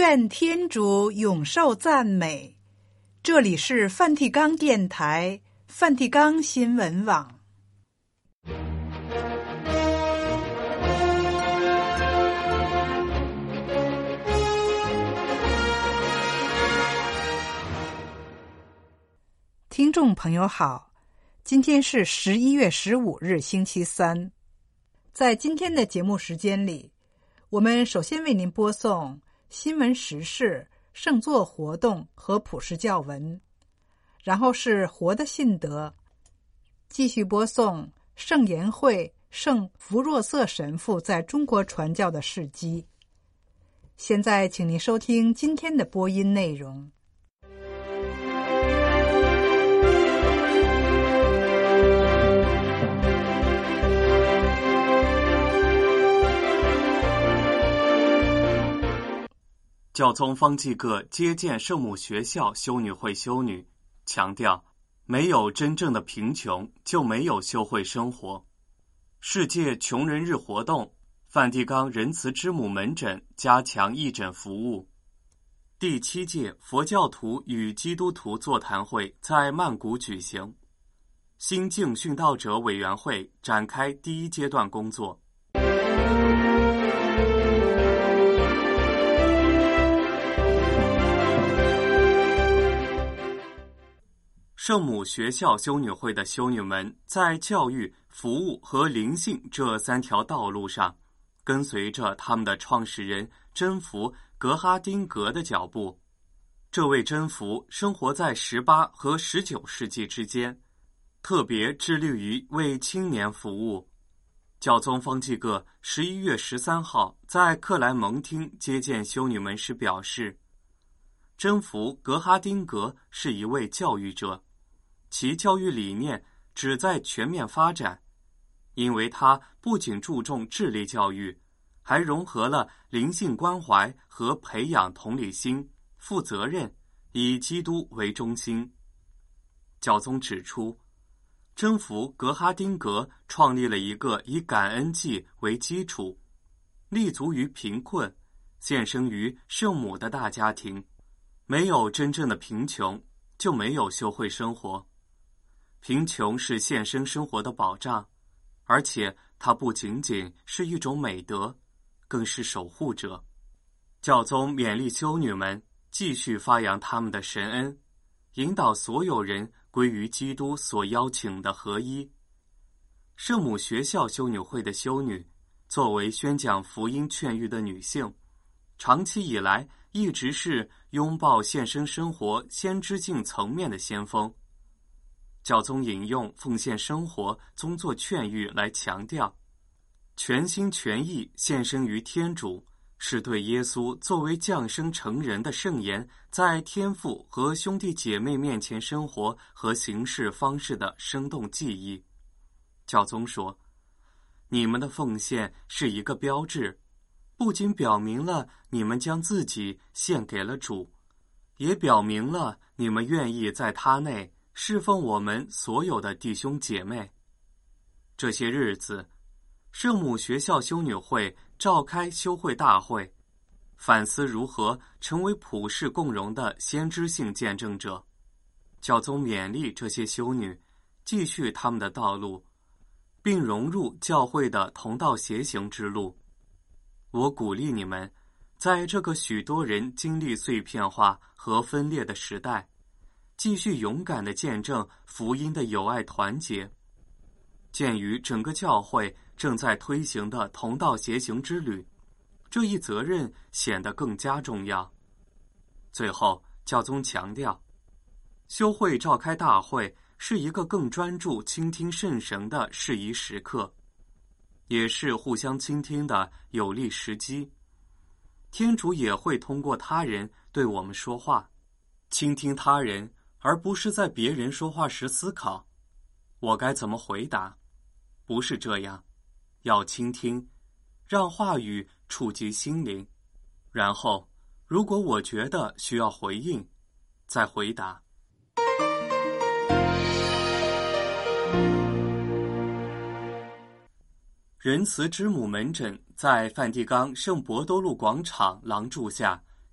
愿天主永受赞美。这里是梵蒂冈电台、梵蒂冈新闻网。听众朋友好，今天是11月15日星期三。在今天的节目时间里，我们首先为您播送新闻时事、圣座活动和普世教文，然后是活的信德，继续播送圣言会圣福若瑟神父在中国传教的事迹。现在请您收听今天的播音内容。 教宗方济各接见圣母学校修女会修女，强调没有真正的贫穷，就没有修会生活。世界穷人日活动，梵蒂冈仁慈之母门诊加强义诊服务。第7届佛教徒与基督徒座谈会在曼谷举行，新境殉道者委员会展开第1阶段工作。圣母学校修女会的修女们在教育、服务和灵性这3条道路上，跟随着他们的创始人真福格哈丁格的脚步。这位真福生活在18和19世纪之间，特别致力于为青年服务。教宗方济各11月13号在克莱蒙厅接见修女们时表示，真福格哈丁格是一位教育者，其教育理念旨在全面发展，因为他不仅注重智力教育，还融合了灵性关怀和培养同理心、负责任，以基督为中心。教宗指出，真福格哈丁格创立了一个以感恩祭为基础，立足于贫困，献身于圣母的大家庭。没有真正的贫穷，就没有修会生活。贫穷是献身生活的保障，而且它不仅仅是一种美德，更是守护者。教宗勉励修女们继续发扬他们的神恩，引导所有人归于基督所邀请的合一。圣母学校修女会的修女，作为宣讲福音劝谕的女性，长期以来一直是拥抱献身生活先知性层面的先锋。教宗引用奉献生活宗座劝谕来强调，全心全意献身于天主，是对耶稣作为降生成人的圣言在天父和兄弟姐妹面前生活和行事方式的生动记忆。教宗说，你们的奉献是一个标志，不仅表明了你们将自己献给了主，也表明了你们愿意在他内侍奉我们所有的弟兄姐妹。这些日子，圣母学校修女会召开修会大会，反思如何成为普世共融的先知性见证者。教宗勉励这些修女继续他们的道路，并融入教会的同道协行之路。我鼓励你们，在这个许多人经历碎片化和分裂的时代，继续勇敢地见证福音的友爱团结。鉴于整个教会正在推行的同道协行之旅，这一责任显得更加重要。最后，教宗强调，修会召开大会是一个更专注倾听圣神的适宜时刻，也是互相倾听的有利时机。天主也会通过他人对我们说话，倾听他人，而不是在别人说话时思考我该怎么回答。不是这样，要倾听，让话语触及心灵，然后如果我觉得需要回应，再回答。仁慈之母门诊在梵蒂冈圣伯多禄广场廊柱下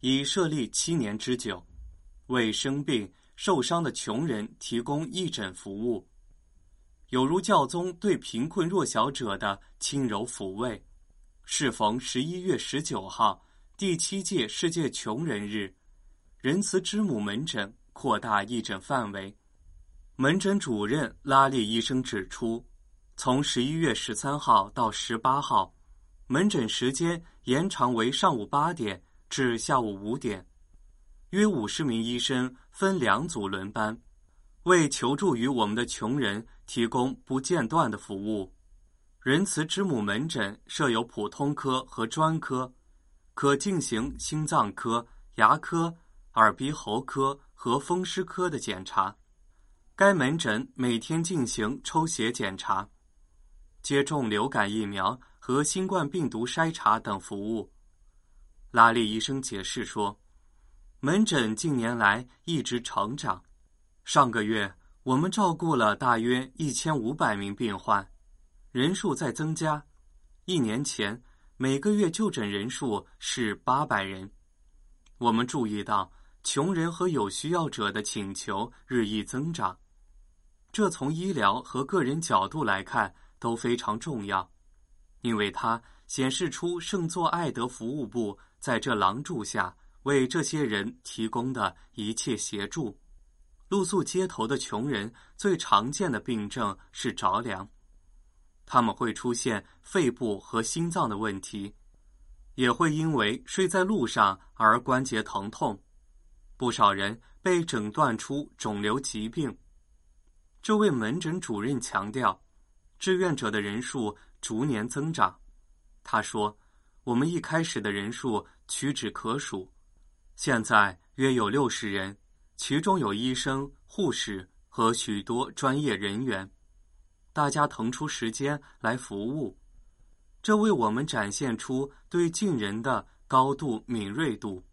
已设立7年之久，为生病受伤的穷人提供义诊服务，有如教宗对贫困弱小者的轻柔抚慰。适逢11月19号第7届世界穷人日，仁慈之母门诊扩大义诊范围。门诊主任拉利医生指出，从11月13号到18号，门诊时间延长为上午8点至下午5点，约50名医生分2组轮班，为求助于我们的穷人提供不间断的服务。仁慈之母门诊设有普通科和专科，可进行心脏科、牙科、耳鼻喉科和风湿科的检查。该门诊每天进行抽血检查、接种流感疫苗和新冠病毒筛查等服务。拉利医生解释说，门诊近年来一直成长，上个月我们照顾了大约1500名病患，人数在增加。1年前每个月就诊人数是800人。我们注意到穷人和有需要者的请求日益增长，这从医疗和个人角度来看都非常重要，因为它显示出圣座爱德服务部在这廊柱下为这些人提供的一切协助。露宿街头的穷人最常见的病症是着凉，他们会出现肺部和心脏的问题，也会因为睡在路上而关节疼痛。不少人被诊断出肿瘤疾病。这位门诊主任强调，志愿者的人数逐年增长。他说，我们一开始的人数屈指可数，现在约有60人，其中有医生、护士和许多专业人员。大家腾出时间来服务，这为我们展现出对近人的高度敏锐度。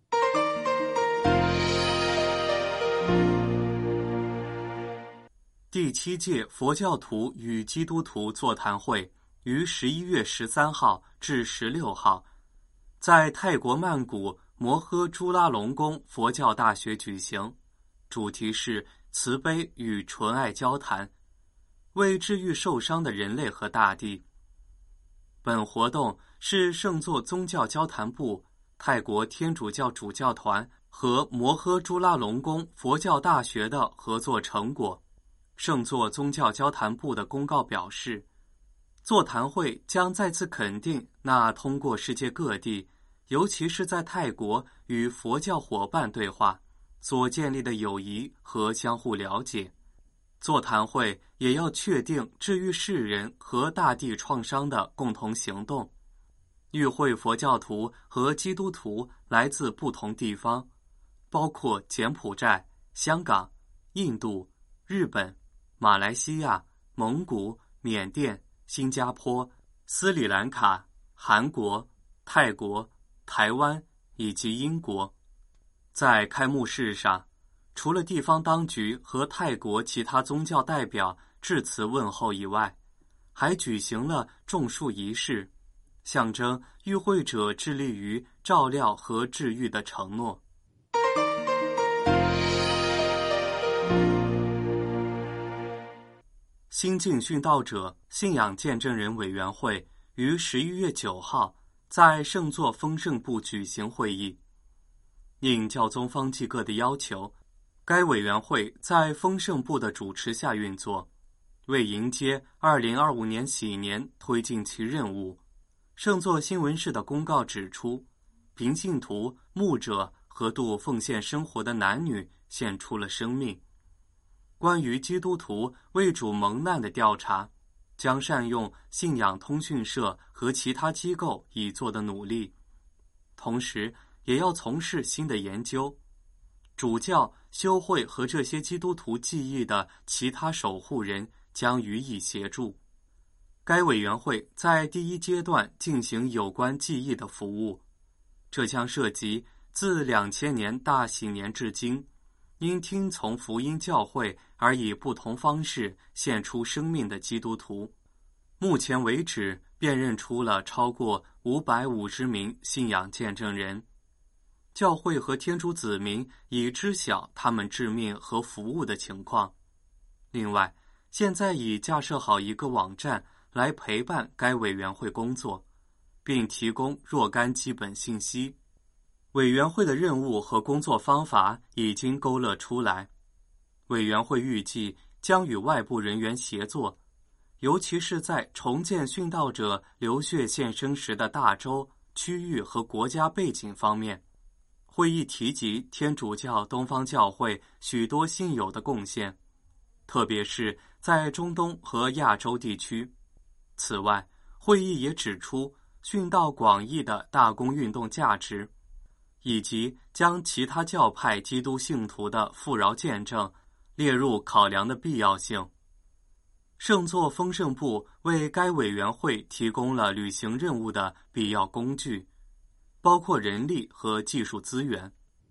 第7届佛教徒与基督徒座谈会于11月13号至16号在泰国曼谷摩诃朱拉隆功佛教大学举行，主题是慈悲与纯爱交谈，为治愈受伤的人类和大地。本活动是圣座宗教交谈部、泰国天主教主教团和摩诃朱拉隆功佛教大学的合作成果。圣座宗教交谈部的公告表示，座谈会将再次肯定那通过世界各地，尤其是在泰国与佛教伙伴对话所建立的友谊和相互了解。座谈会也要确定治愈世人和大地创伤的共同行动。与会佛教徒和基督徒来自不同地方，包括柬埔寨、香港、印度、日本、马来西亚、蒙古、缅甸、新加坡、斯里兰卡、韩国、泰国、台湾以及英国。在开幕式上，除了地方当局和泰国其他宗教代表致辞问候以外，还举行了种树仪式，象征与会者致力于照料和治愈的承诺。新晋殉道者信仰见证人委员会于11月9号在圣座丰盛部举行会议。应教宗方济各的要求，该委员会在丰盛部的主持下运作，为迎接2025年喜年推进其任务。圣座新闻室的公告指出，平信徒、牧者和度奉献生活的男女献出了生命。关于基督徒为主蒙难的调查，将善用信仰通讯社和其他机构已做的努力，同时也要从事新的研究。主教、修会和这些基督徒记忆的其他守护人将予以协助。该委员会在第1阶段进行有关记忆的服务，这将涉及自2000年大喜年至今因听从福音教会而以不同方式献出生命的基督徒。目前为止，辨认出了超过550名信仰见证人。 教会和天主子民已知晓他们致命和服务的情况。另外，现在已架设好一个网站来陪伴该委员会工作，并提供若干基本信息。委员会的任务和工作方法已经勾勒出来。委员会预计将与外部人员协作，尤其是在重建殉道者流血献身时的大洲、区域和国家背景方面。会议提及天主教东方教会许多信友的贡献，特别是在中东和亚洲地区。此外，会议也指出殉道广义的大公运动价值，以及将其他教派基督信徒的富饶见证列入考量的必要性。圣座丰盛部为该委员会提供了履行任务的必要工具，包括人力和技术资源。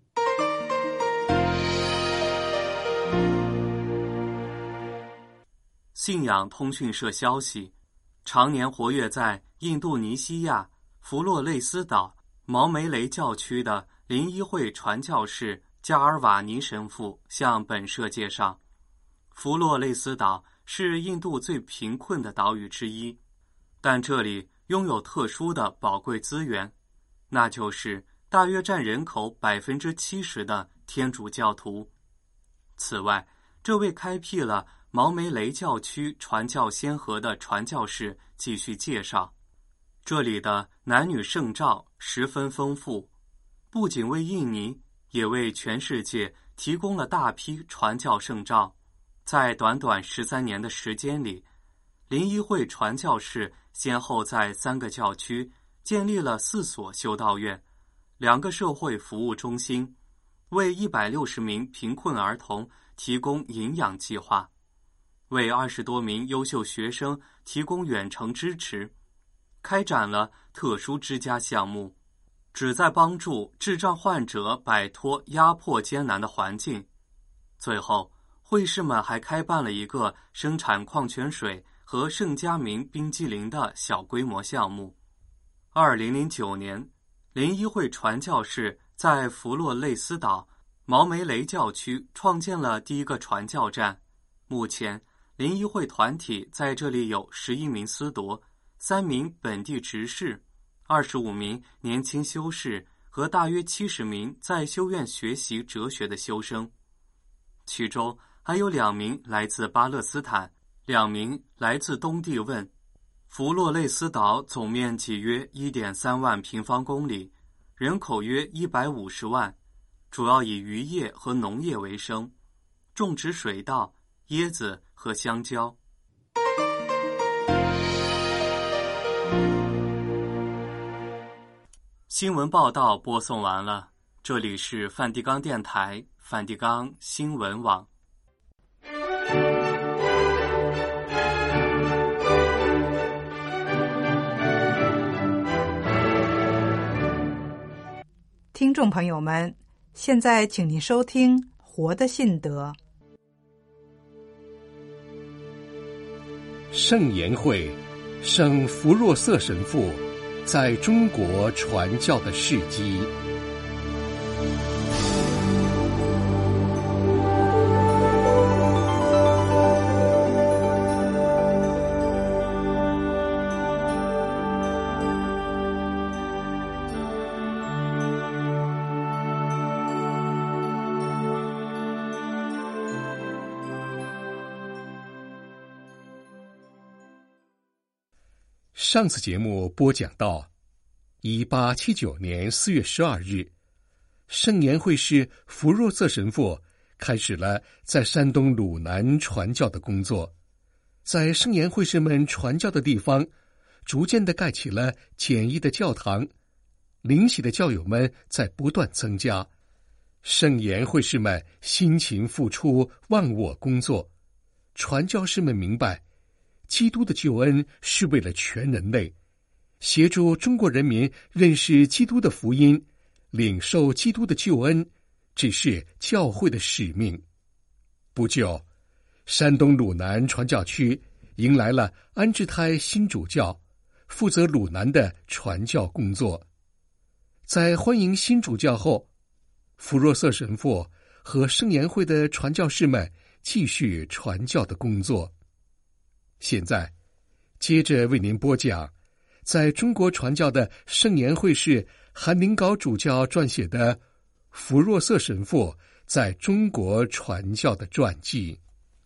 信仰通讯社消息，常年活跃在印度尼西亚弗洛雷斯岛毛梅雷教区的灵医会传教士加尔瓦尼神父向本社介绍，弗洛雷斯岛是印度最贫困的岛屿之一，但这里拥有特殊的宝贵资源，那就是大约占人口 70% 的天主教徒。此外，这位开辟了毛梅雷教区传教先河的传教士继续介绍，这里的男女圣召十分丰富，不仅为印尼，也为全世界提供了大批传教圣召。在短短13年的时间里，灵医会传教士先后在3个教区建立了4所修道院、2个社会服务中心，为160名贫困儿童提供营养计划，为20多名优秀学生提供远程支持，开展了特殊之家项目，旨在帮助智障患者摆脱压迫艰难的环境。最后，会士们还开办了一个生产矿泉水和圣加明冰激凌的小规模项目。2009年，灵医会传教士在弗洛雷斯岛毛梅雷教区创建了第一个传教站。目前，灵医会团体在这里有11名司铎、3名本地执事、25名年轻修士和大约70名在修院学习哲学的修生，其中还有2名来自巴勒斯坦，2名来自东帝汶。弗洛雷斯岛总面积约 1.3 万平方公里，人口约150万，主要以渔业和农业为生，种植水稻、椰子和香蕉。新闻报道播送完了，这里是梵蒂冈电台梵蒂冈新闻网。 听众朋友们，现在请您收听《活的信德》。 圣言会圣弗若瑟神父在中国传教的事迹。上次节目播讲到1879年4月12日，圣言会士弗若瑟神父开始了在山东鲁南传教的工作。在圣言会士们传教的地方，逐渐地盖起了简易的教堂，灵洗的教友们在不断增加。圣言会士们辛勤付出，忘我工作。传教士们明白基督的救恩是为了全人类，协助中国人民认识基督的福音，领受基督的救恩，只是教会的使命。不久，山东鲁南传教区迎来了安置胎新主教，负责鲁南的传教工作。在欢迎新主教后， 福若瑟神父和圣言会的传教士们继续传教的工作。现在，接着为您播讲在中国传教的圣言会士韩宁高主教撰写的福若瑟神父在中国传教的传记。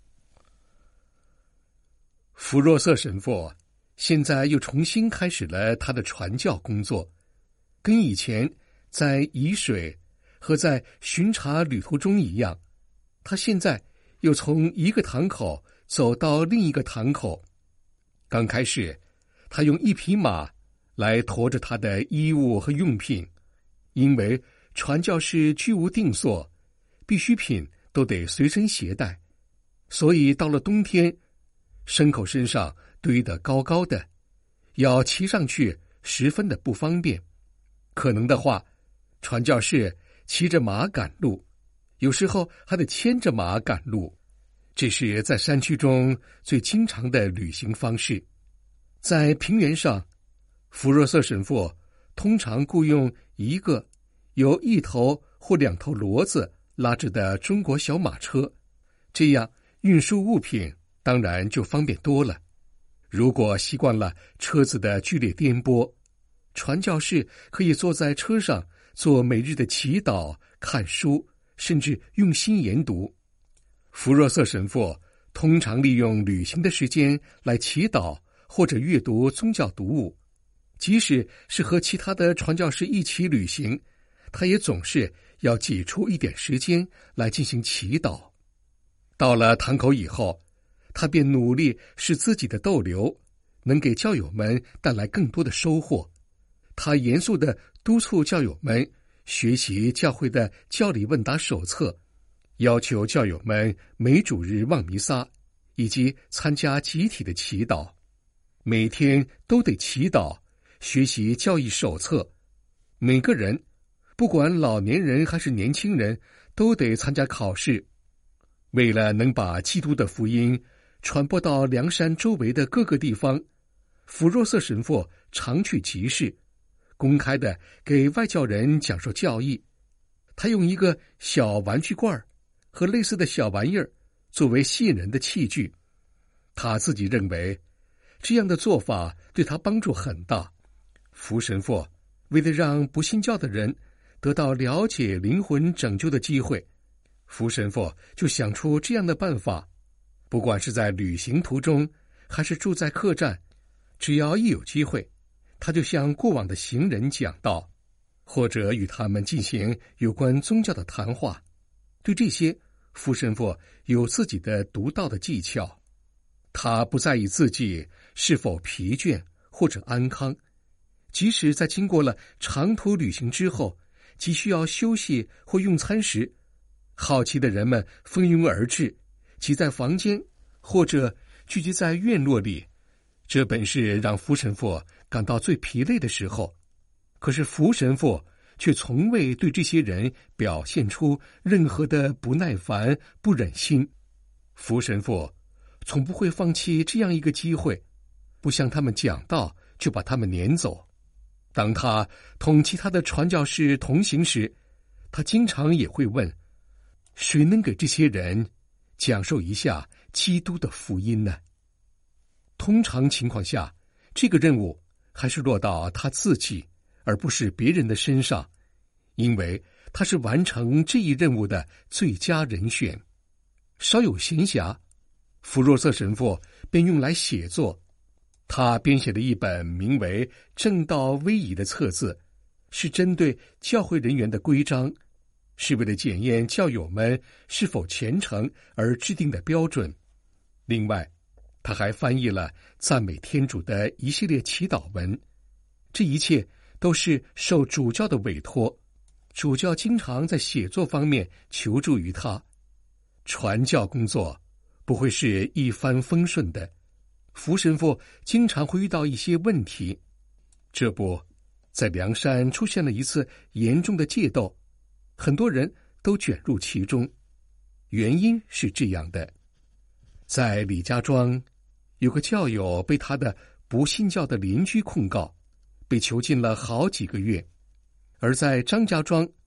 福若瑟神父现在又重新开始了他的传教工作，跟以前在沂水和在巡查旅途中一样，他现在又从一个堂口走到另一个堂口。刚开始，他用一匹马来驮着他的衣物和用品，因为传教士居无定所，必需品都得随身携带，所以到了冬天，牲口身上堆得高高的，要骑上去十分的不方便。可能的话，传教士骑着马赶路，有时候还得牵着马赶路。这是在山区中最经常的旅行方式。在平原上，福若瑟神父通常雇用一个由一头或两头骡子拉着的中国小马车，这样运输物品当然就方便多了。如果习惯了车子的剧烈颠簸，传教士可以坐在车上做每日的祈祷、看书，甚至用心研读。福若瑟神父通常利用旅行的时间来祈祷或者阅读宗教读物，即使是和其他的传教士一起旅行，他也总是要挤出一点时间来进行祈祷。到了堂口以后，他便努力使自己的逗留能给教友们带来更多的收获。他严肃地督促教友们学习教会的教理问答手册，要求教友们每主日望弥撒，以及参加集体的祈祷。每天都得祈祷，学习教义手册。每个人，不管老年人还是年轻人，都得参加考试。为了能把基督的福音传播到梁山周围的各个地方，福若瑟神父常去集市，公开的给外教人讲授教义。他用一个小玩具罐和类似的小玩意儿作为吸引人的器具。他自己认为这样的做法对他帮助很大。福神父为了让不信教的人得到了解灵魂拯救的机会，福神父就想出这样的办法。不管是在旅行途中还是住在客栈，只要一有机会，他就向过往的行人讲道，或者与他们进行有关宗教的谈话。对这些，福神父有自己的独到的技巧。他不在意自己是否疲倦或者安康，即使在经过了长途旅行之后，急需要休息或用餐时，好奇的人们蜂拥而至，挤在房间或者聚集在院落里。这本是让福神父感到最疲累的时候，可是福神父却从未对这些人表现出任何的不耐烦、不忍心。福神父从不会放弃这样一个机会，不向他们讲道就把他们撵走。当他同其他的传教士同行时，他经常也会问，谁能给这些人讲授一下基督的福音呢？通常情况下，这个任务还是落到他自己，而不是别人的身上，因为他是完成这一任务的最佳人选。稍有闲暇，福若瑟神父便用来写作。他编写了一本名为《正道威仪》的册子，是针对教会人员的规章，是为了检验教友们是否虔诚而制定的标准。另外，他还翻译了赞美天主的一系列祈祷文。这一切都是受主教的委托，主教经常在写作方面求助于他。传教工作不会是一帆风顺的，福神父经常会遇到一些问题。这不，在梁山出现了一次严重的械斗，很多人都卷入其中。原因是这样的：在李家庄，有个教友被他的不信教的邻居控告，被囚禁了好几个月；而在张家庄，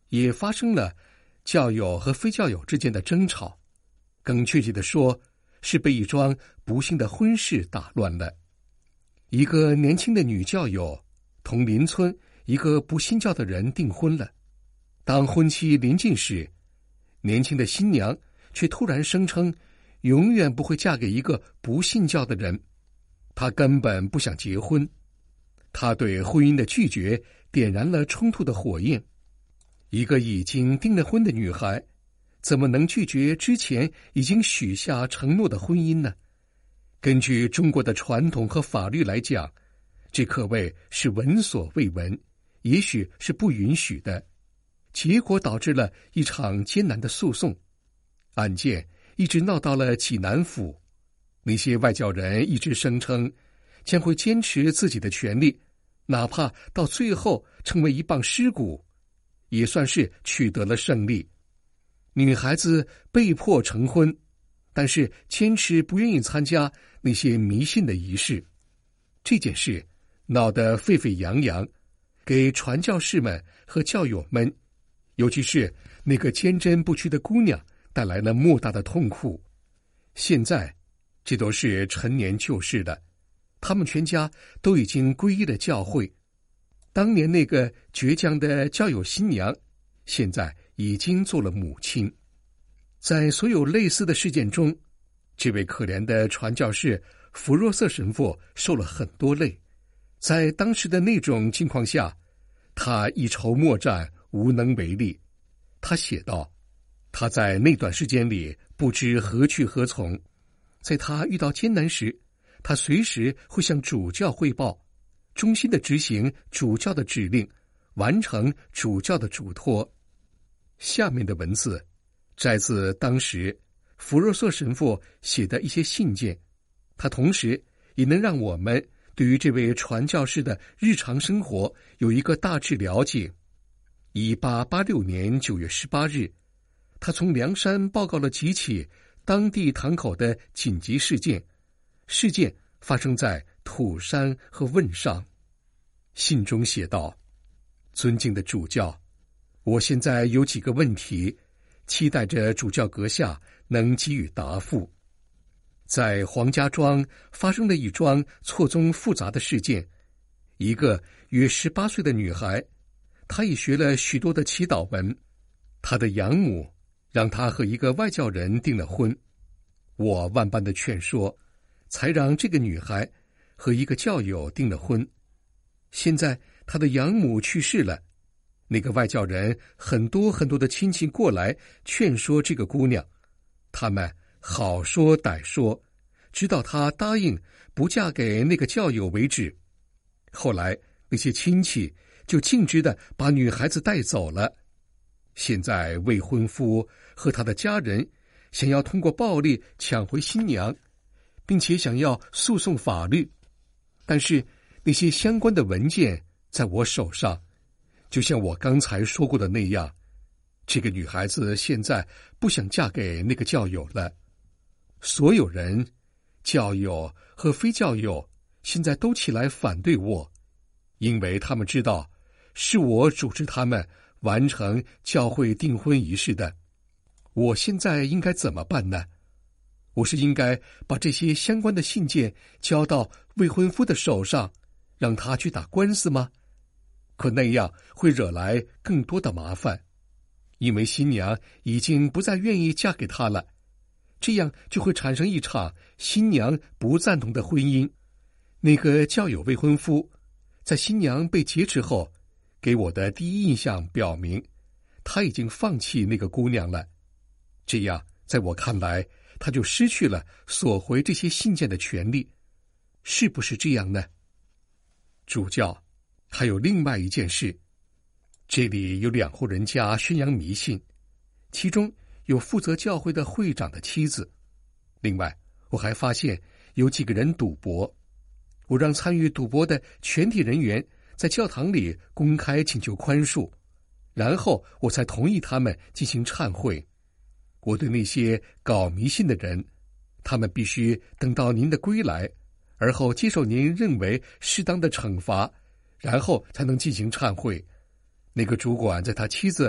也发生了教友和非教友之间的争吵，更确切地说，是被一桩不幸的婚事打乱了。一个年轻的女教友同邻村一个不信教的人订婚了。当婚期临近时，年轻的新娘却突然声称永远不会嫁给一个不信教的人，她根本不想结婚。她对婚姻的拒绝点燃了冲突的火焰。一个已经订了婚的女孩，怎么能拒绝之前已经许下承诺的婚姻呢？根据中国的传统和法律来讲，这可谓是闻所未闻，也许是不允许的。结果导致了一场艰难的诉讼，案件一直闹到了济南府。那些外教人一直声称将会坚持自己的权利，哪怕到最后成为一棒尸骨，也算是取得了胜利。女孩子被迫成婚，但是坚持不愿意参加那些迷信的仪式。这件事闹得沸沸扬扬，给传教士们和教友们，尤其是那个坚贞不屈的姑娘带来了莫大的痛苦。现在这都是陈年旧事了，他们全家都已经皈依了教会。当年那个倔强的教友新娘，现在已经做了母亲。在所有类似的事件中，这位可怜的传教士福若瑟神父受了很多累。在当时的那种境况下，他一筹莫展，无能为力。他写道，他在那段时间里不知何去何从，在他遇到艰难时，他随时会向主教汇报，忠心地执行主教的指令，完成主教的嘱托。下面的文字摘自当时福若瑟神父写的一些信件，他同时也能让我们对于这位传教士的日常生活有一个大致了解。1886年9月18日，他从梁山报告了几起当地堂口的紧急事件，事件发生在土山和汶上。信中写道，尊敬的主教，我现在有几个问题，期待着主教阁下能给予答复。在黄家庄发生了一桩错综复杂的事件，一个约18岁的女孩，她已学了许多的祈祷文，她的养母让她和一个外教人订了婚。我万般的劝说，才让这个女孩和一个教友订了婚。现在她的养母去世了，那个外教人很多的亲戚过来劝说这个姑娘，他们好说歹说，直到她答应不嫁给那个教友为止。后来那些亲戚就径直地把女孩子带走了。现在未婚夫和他的家人想要通过暴力抢回新娘，并且想要诉讼法律，但是那些相关的文件在我手上，就像我刚才说过的那样，这个女孩子现在不想嫁给那个教友了。所有人，教友和非教友，现在都起来反对我，因为他们知道是我主持他们完成教会订婚仪式的。我现在应该怎么办呢？我是应该把这些相关的信件交到未婚夫的手上，让他去打官司吗？可那样会惹来更多的麻烦，因为新娘已经不再愿意嫁给他了，这样就会产生一场新娘不赞同的婚姻。那个教友未婚夫在新娘被劫持后，给我的第一印象表明，他已经放弃那个姑娘了。这样在我看来，他就失去了索回这些信件的权利，是不是这样呢？主教，还有另外一件事，这里有2户人家宣扬迷信，其中有负责教会的会长的妻子。另外，我还发现有几个人赌博，我让参与赌博的全体人员在教堂里公开请求宽恕，然后我才同意他们进行忏悔。我对那些搞迷信的人，他们必须等到您的归来，而后接受您认为适当的惩罚，然后才能进行忏悔。那个主管在他妻子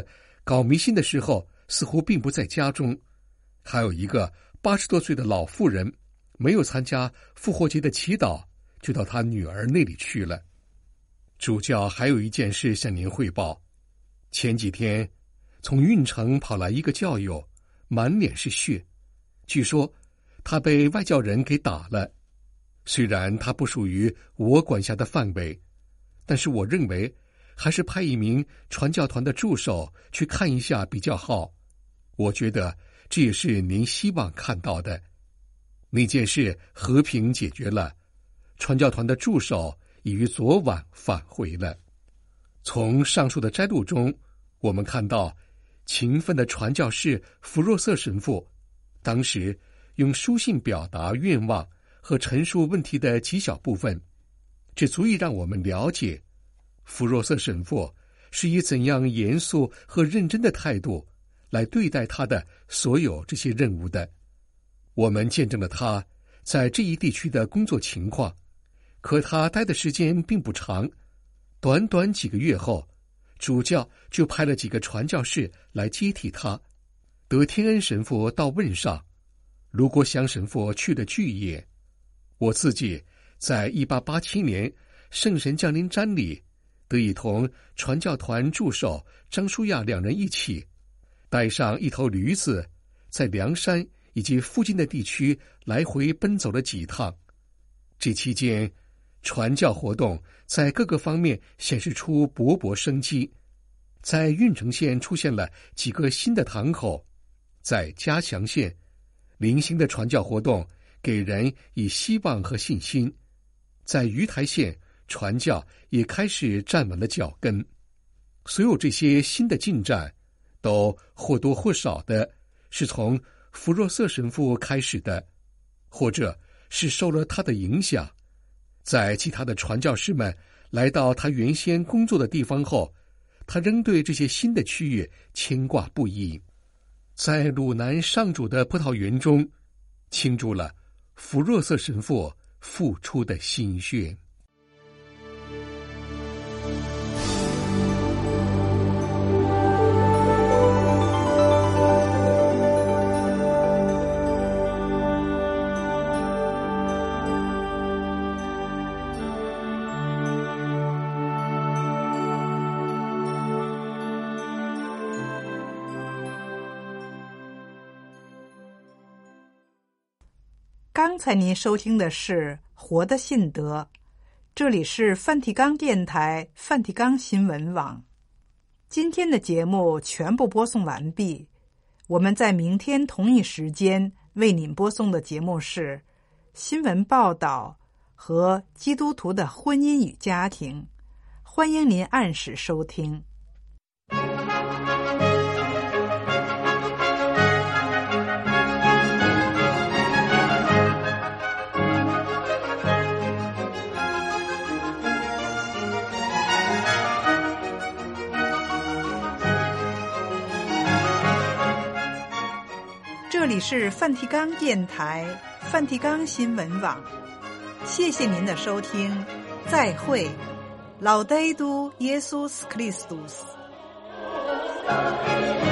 搞迷信的时候似乎并不在家中，还有一个80多岁的老妇人没有参加复活节的祈祷，就到他女儿那里去了。主教还有一件事向您汇报，前几天从运城跑来一个教友，满脸是血，据说他被外教人给打了。虽然他不属于我管辖的范围，但是我认为还是派一名传教团的助手去看一下比较好。我觉得这也是您希望看到的。那件事和平解决了，传教团的助手已于昨晚返回了。从上述的摘录中，我们看到勤奋的传教士弗若瑟神父当时用书信表达愿望和陈述问题的极小部分，这足以让我们了解弗若瑟神父是以怎样严肃和认真的态度来对待他的所有这些任务的。我们见证了他在这一地区的工作情况，可他待的时间并不长，短短几个月后，主教就派了几个传教士来接替他。德天恩神父到问上，卢国祥神父去了巨野。我自己在1887年圣神降临瞻礼得以同传教团助手张舒亚两人一起带上一头驴子，在梁山以及附近的地区来回奔走了几趟。这期间传教活动在各个方面显示出勃勃生机，在运城县出现了几个新的堂口，在嘉祥县零星的传教活动给人以希望和信心，在鱼台县传教也开始站稳了脚跟。所有这些新的进展都或多或少的是从弗若瑟神父开始的，或者是受了他的影响。在其他的传教士们来到他原先工作的地方后，他仍对这些新的区域牵挂不已。在鲁南上主的葡萄园中，倾注了弗若瑟神父付出的心血。 刚才您收听的是《活的信德》，这里是梵蒂冈电台梵蒂冈新闻网。今天的节目全部播送完毕，我们在明天同一时间为您播送的节目是新闻报道和基督徒的婚姻与家庭，欢迎您按时收听。这里是梵蒂冈电台梵蒂冈新闻网，谢谢您的收听，再会。Laudetur Jesus Christus。